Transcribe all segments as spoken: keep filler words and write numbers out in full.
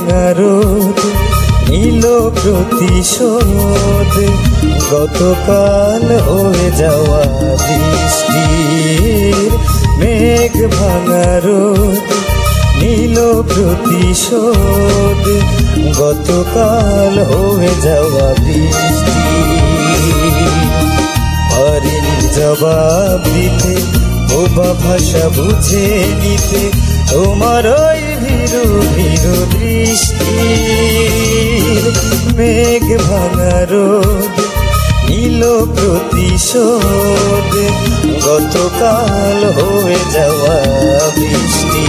ভাঙা রোদ নীল প্রতিশোধ, গতকাল হয়ে যাওয়া বৃষ্টির। মেঘ ভাঙা রোদ নীল প্রতিশোধ, গতকাল হয়ে যাওয়া বৃষ্টি। পারিনি জবাব দিতে, বোবা ভাষা বুঝে নিতে তোমার ওই ভীরু ভীরু দৃষ্টির। মেঘ ভাঙা রোদ নীল প্রতিশোধ, গতকাল হয়ে যাওয়া বৃষ্টি।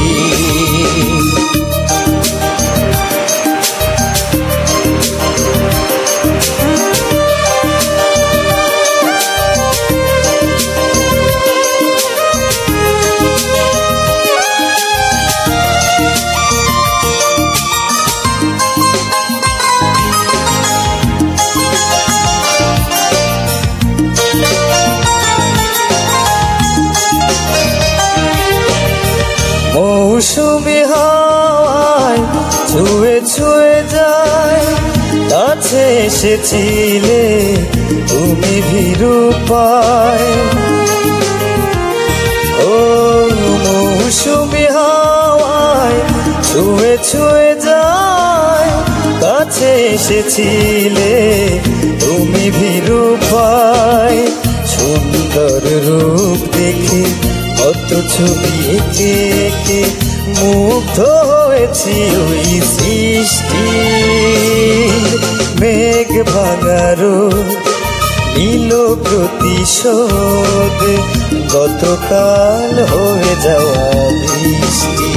মৌসুমি হাওয়ায় ছুঁয়ে ছুঁয়ে যায়, কাছে এসেছিলে তুমি ভীরু পায়। ও মৌসুমি হাওয়ায় ছুঁয়ে ছুঁয়ে যায়, কাছে এসেছিলে তুমি ভীরু পায়। সুন্দর রূপ দেখে কত ছবি এঁকে এঁকে মুগ্ধ হয়েছি ওই সৃষ্টি। মেঘ ভাঙা রোদ নীল প্রতিশোধ, গতকাল হয়ে যাওয়া বৃষ্টি।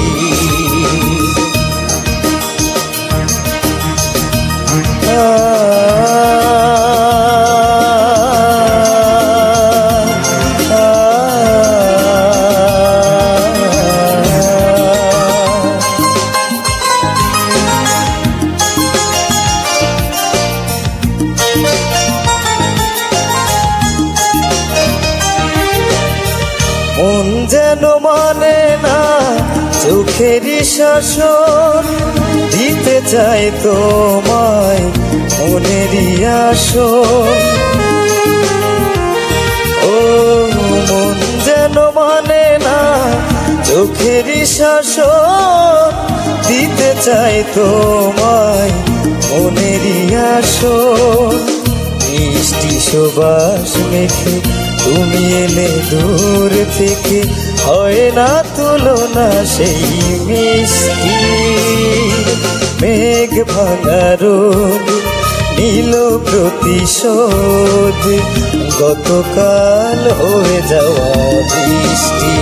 মন যেন মানে না চোখেরই শাসন, দিতে চাই তোমায় মনেরই আসন। ও মন যেন মানে না চোখেরই শাসন, দিতে চাই তোমায় মনেরই আসন। মিষ্টি সুবাস মেখে তুমি এলে দূর থেকে, হয় না তুলনা সেই মিষ্টি। মেঘ ভাঙা রোদ নীল প্রতিশোধ, গতকাল হয়ে যাওয়া বৃষ্টি।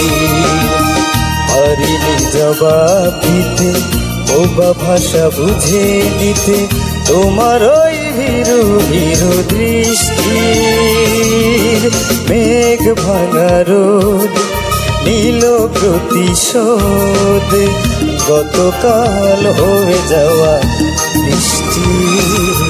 পারিনি জবাব দিতে, বোবা ভাষা বুঝে নিতে তোমার ওই ভীরু ভীরু দৃষ্টির। মেঘ ভাঙা রোদ নীল প্রতিশোধ, গতকাল হয়ে যাওয়া বৃষ্টি।